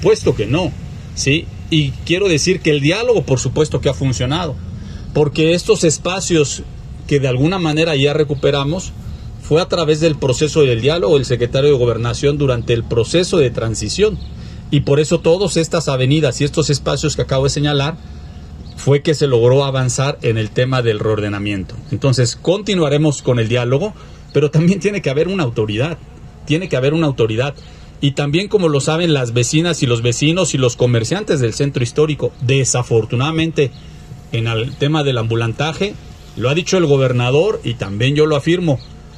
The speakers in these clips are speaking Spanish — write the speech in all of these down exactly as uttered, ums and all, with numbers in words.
Puesto que no, ¿sí? Y quiero decir que el diálogo, por supuesto que ha funcionado, porque estos espacios que de alguna manera ya recuperamos, fue a través del proceso del diálogo del secretario de Gobernación durante el proceso de transición. Y por eso todas estas avenidas y estos espacios que acabo de señalar, fue que se logró avanzar en el tema del reordenamiento. Entonces, continuaremos con el diálogo, pero también tiene que haber una autoridad, tiene que haber una autoridad. Y también, como lo saben las vecinas y los vecinos y los comerciantes del centro histórico, desafortunadamente, en el tema del ambulantaje, lo ha dicho el gobernador y también yo lo afirmo,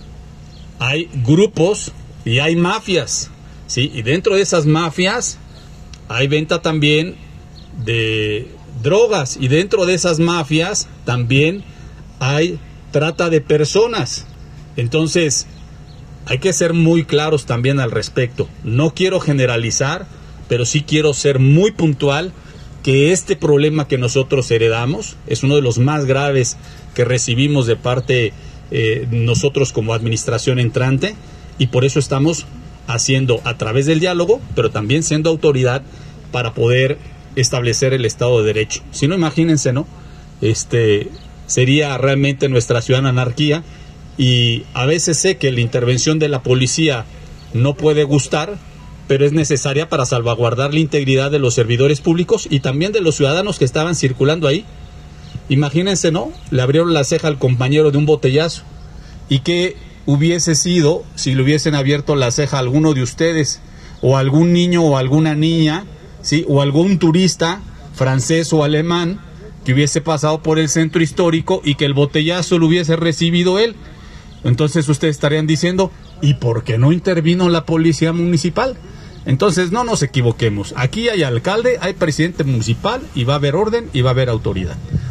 hay grupos y hay mafias, ¿sí? Y dentro de esas mafias hay venta también de drogas, y dentro de esas mafias también hay trata de personas. Entonces, hay que ser muy claros también al respecto. No quiero generalizar, pero sí quiero ser muy puntual que este problema que nosotros heredamos es uno de los más graves que recibimos de parte eh, nosotros como administración entrante, y por eso estamos haciendo a través del diálogo, pero también siendo autoridad para poder establecer el Estado de Derecho. Si no, imagínense, ¿no? Este sería realmente nuestra ciudad en anarquía, y a veces sé que la intervención de la policía no puede gustar, pero es necesaria para salvaguardar la integridad de los servidores públicos y también de los ciudadanos que estaban circulando ahí. Imagínense, ¿no? Le abrieron la ceja al compañero de un botellazo. ¿Y qué hubiese sido si le hubiesen abierto la ceja a alguno de ustedes, o a algún niño o alguna niña, ¿sí? O algún turista francés o alemán que hubiese pasado por el centro histórico y que el botellazo lo hubiese recibido él? Entonces ustedes estarían diciendo, ¿y por qué no intervino la policía municipal? Entonces no nos equivoquemos, aquí hay alcalde, hay presidente municipal, y va a haber orden y va a haber autoridad.